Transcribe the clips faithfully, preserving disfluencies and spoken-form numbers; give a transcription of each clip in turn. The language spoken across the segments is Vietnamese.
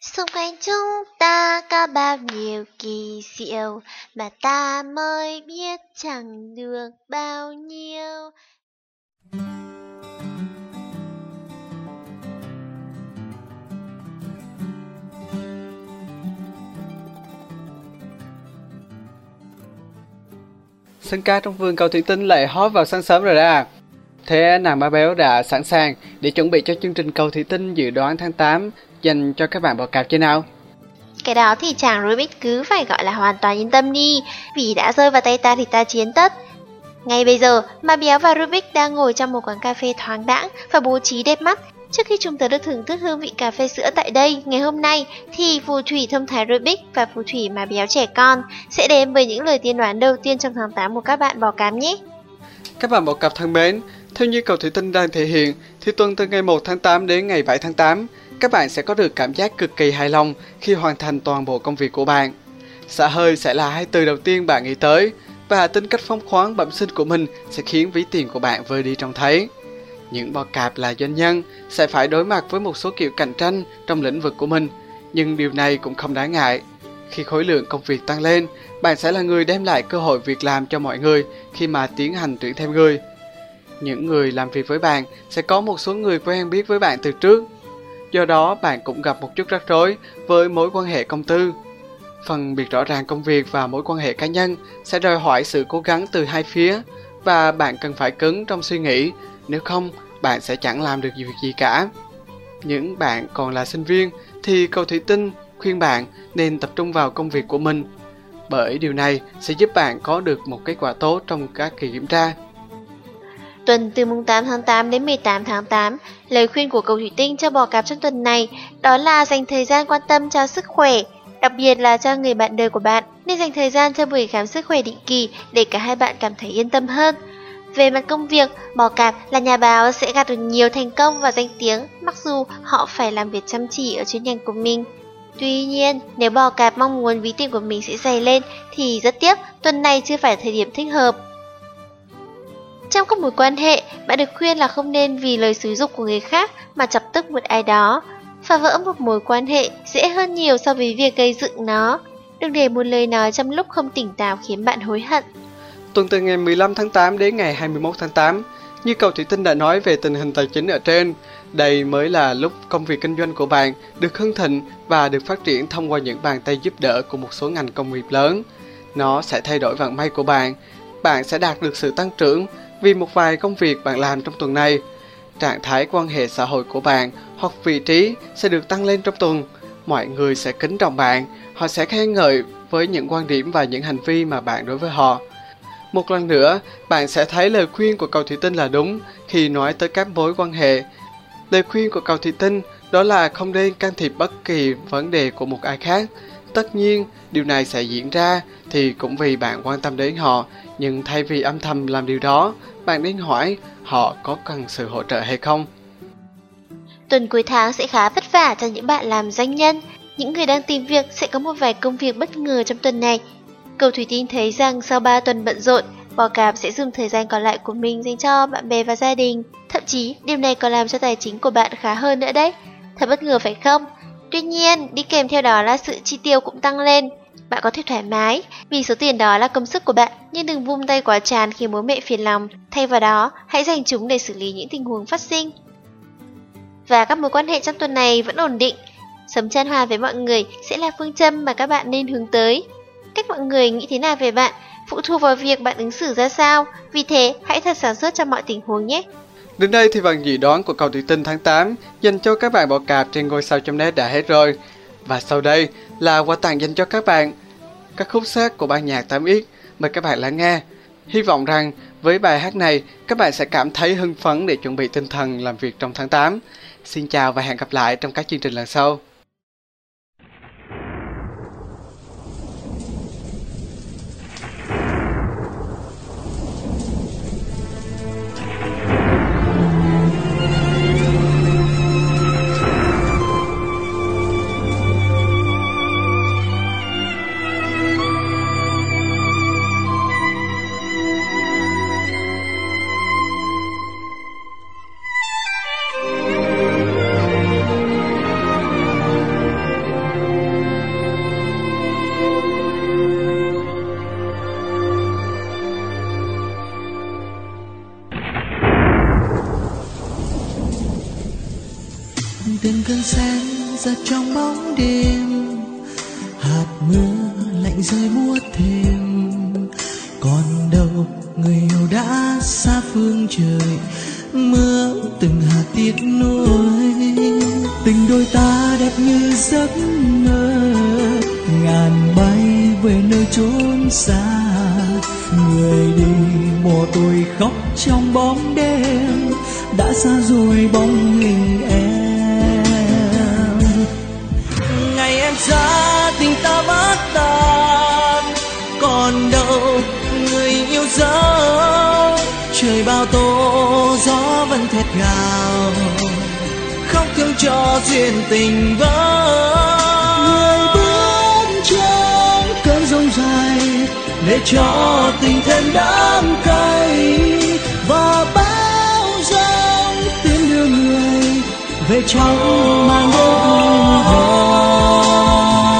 Xung quanh chúng ta có bao nhiêu kỳ diệu mà ta mới biết chẳng được bao nhiêu. Sân ca trong vườn cầu thủy tinh lại hot vào sáng sớm rồi đó. Thế nàng Má Béo đã sẵn sàng để chuẩn bị cho chương trình cầu thủy tinh dự đoán tháng tám dành cho các bạn bò cạp chưa nào? Cái đó thì chàng Rubik cứ phải gọi là hoàn toàn yên tâm đi, vì đã rơi vào tay ta thì ta chiến tất. Ngay bây giờ, Má Béo và Rubik đang ngồi trong một quán cà phê thoáng đãng và bố trí đẹp mắt. Trước khi chúng ta được thưởng thức hương vị cà phê sữa tại đây ngày hôm nay, thì phù thủy thông thái Rubik và phù thủy Má Béo trẻ con sẽ đến với những lời tiên đoán đầu tiên trong tháng tám của các bạn bò cạp nhé. Các bạn bò cạp thân mến, theo như cầu thủy tinh đang thể hiện, thì tuần từ ngày một tháng tám đến ngày bảy tháng tám, các bạn sẽ có được cảm giác cực kỳ hài lòng khi hoàn thành toàn bộ công việc của bạn. Xả hơi sẽ là hai từ đầu tiên bạn nghĩ tới, và tính cách phóng khoáng bẩm sinh của mình sẽ khiến ví tiền của bạn vơi đi trông thấy. Những bò cạp là doanh nhân sẽ phải đối mặt với một số kiểu cạnh tranh trong lĩnh vực của mình, nhưng điều này cũng không đáng ngại. Khi khối lượng công việc tăng lên, bạn sẽ là người đem lại cơ hội việc làm cho mọi người khi mà tiến hành tuyển thêm người. Những người làm việc với bạn sẽ có một số người quen biết với bạn từ trước. Do đó, bạn cũng gặp một chút rắc rối với mối quan hệ công tư. Phân biệt rõ ràng công việc và mối quan hệ cá nhân sẽ đòi hỏi sự cố gắng từ hai phía, và bạn cần phải cứng trong suy nghĩ, nếu không, bạn sẽ chẳng làm được việc gì cả. Những bạn còn là sinh viên thì cầu thủy tinh khuyên bạn nên tập trung vào công việc của mình, bởi điều này sẽ giúp bạn có được một kết quả tốt trong các kỳ kiểm tra. Tuần từ mùng tám tháng tám đến mười tám tháng tám, lời khuyên của cầu thủy tinh cho bò cạp trong tuần này đó là dành thời gian quan tâm cho sức khỏe, đặc biệt là cho người bạn đời của bạn, nên dành thời gian cho buổi khám sức khỏe định kỳ để cả hai bạn cảm thấy yên tâm hơn. Về mặt công việc, bò cạp là nhà báo sẽ gặt được nhiều thành công và danh tiếng, mặc dù họ phải làm việc chăm chỉ ở chuyên ngành của mình. Tuy nhiên, nếu bò cạp mong muốn ví tiền của mình sẽ dày lên thì rất tiếc, tuần này chưa phải thời điểm thích hợp. Trong các mối quan hệ, bạn được khuyên là không nên vì lời xúi giục của người khác mà chọc tức một ai đó. Phá vỡ một mối quan hệ dễ hơn nhiều so với việc gây dựng nó. Đừng để một lời nói trong lúc không tỉnh táo khiến bạn hối hận. Tuần từ ngày mười lăm tháng tám đến ngày hai mươi mốt tháng tám, như cầu thủy tinh đã nói về tình hình tài chính ở trên, đây mới là lúc công việc kinh doanh của bạn được hưng thịnh và được phát triển thông qua những bàn tay giúp đỡ của một số ngành công nghiệp lớn. Nó sẽ thay đổi vận may của bạn. Bạn sẽ đạt được sự tăng trưởng vì một vài công việc bạn làm trong tuần này. Trạng thái quan hệ xã hội của bạn hoặc vị trí sẽ được tăng lên trong tuần. Mọi người sẽ kính trọng bạn, họ sẽ khen ngợi với những quan điểm và những hành vi mà bạn đối với họ. Một lần nữa, bạn sẽ thấy lời khuyên của cầu thủy tinh là đúng khi nói tới các mối quan hệ. Lời khuyên của cầu thủy tinh đó là không nên can thiệp bất kỳ vấn đề của một ai khác. Tất nhiên, điều này sẽ diễn ra thì cũng vì bạn quan tâm đến họ, nhưng thay vì âm thầm làm điều đó, bạn nên hỏi họ có cần sự hỗ trợ hay không. Tuần cuối tháng sẽ khá vất vả cho những bạn làm doanh nhân. Những người đang tìm việc sẽ có một vài công việc bất ngờ trong tuần này. Cầu thủy tinh thấy rằng sau ba tuần bận rộn, bò cạp sẽ dùng thời gian còn lại của mình dành cho bạn bè và gia đình. Thậm chí, điều này còn làm cho tài chính của bạn khá hơn nữa đấy. Thật bất ngờ phải không? Tuy nhiên, đi kèm theo đó là sự chi tiêu cũng tăng lên. Bạn có thể thoải mái, vì số tiền đó là công sức của bạn, nhưng đừng vung tay quá tràn khi bố mẹ phiền lòng. Thay vào đó, hãy dành chúng để xử lý những tình huống phát sinh. Và các mối quan hệ trong tuần này vẫn ổn định. Sống chan hòa với mọi người sẽ là phương châm mà các bạn nên hướng tới. Cách mọi người nghĩ thế nào về bạn phụ thuộc vào việc bạn ứng xử ra sao. Vì thế, hãy thật sáng suốt trong mọi tình huống nhé. Đến đây thì phần dự đoán của cầu thủy tinh tháng tám dành cho các bạn bò cạp trên ngôi sao chấm net đã hết rồi. Và sau đây là quà tặng dành cho các bạn, các khúc hát của ban nhạc tám x. Mời các bạn lắng nghe. Hy vọng rằng với bài hát này các bạn sẽ cảm thấy hưng phấn để chuẩn bị tinh thần làm việc trong tháng tám. Xin chào và hẹn gặp lại trong các chương trình lần sau. cơn sen giật trong bóng đêm, hạt mưa lạnh rơi buốt thêm. Còn đâu người yêu đã xa phương trời, mưa từng hạt tiếc nuối. Tình đôi ta đẹp như giấc mơ, ngàn bay về nơi chốn xa. Người đi bỏ tôi khóc trong bóng đêm, đã xa rồi bóng hình em. Ngày em xa tình ta bất tàn, còn đâu người yêu dấu. Trời bao tố gió vẫn thét gào, khóc thương cho duyên tình vỡ. Người bước trong cơn giông dài, để cho tình thêm đắng cay. Và bao giông tiếng đưa người về trong màn đêm u hồn.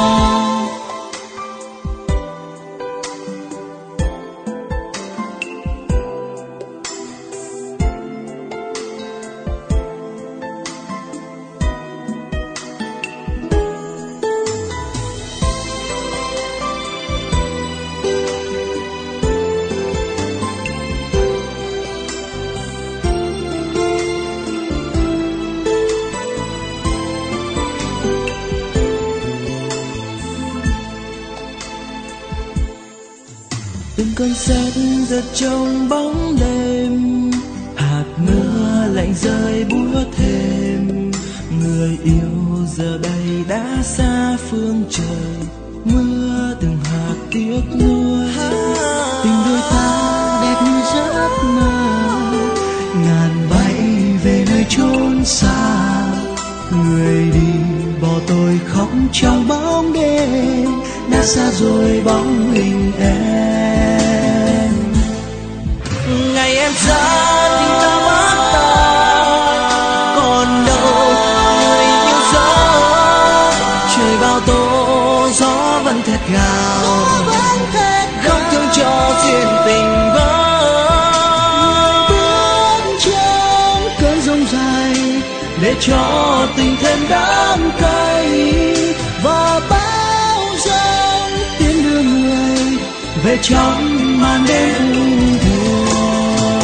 Từng cơn sét giật trong bóng đêm, hạt mưa lạnh rơi buốt thêm. Người yêu giờ đây đã xa phương trời, mưa từng hạt tiếc nuối. Tình đôi ta đẹp như giấc mơ, ngàn bay về nơi chốn xa. Người đi bỏ tôi khóc trong bóng đêm, đã xa rồi bóng hình em. Ngày em xa tình ta mất tan, còn đâu người yêu dấu. Trời bao tố gió vẫn thét gào, khóc thương cho duyên tình vỡ. Bước trong cơn giông dài, để cho tình thêm đắng cay. Và bao giông tiếng đưa người về trong màn đêm u buồn.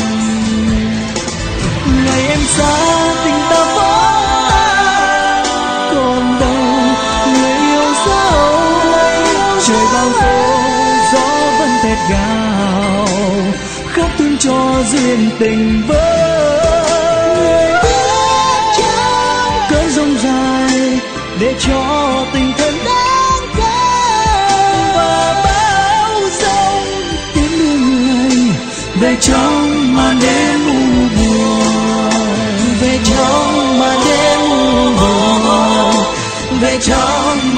Ngày em xa tình ta vỡ tan, còn đâu người yêu dấu. Trời bao tố gió vẫn thét gào, khóc thương cho duyên tình vỡ. Để cho tình thân đáng cay. Và bao giông tiếng đưa người về trong màn đêm u buồn, về trong màn đêm u buồn, về trong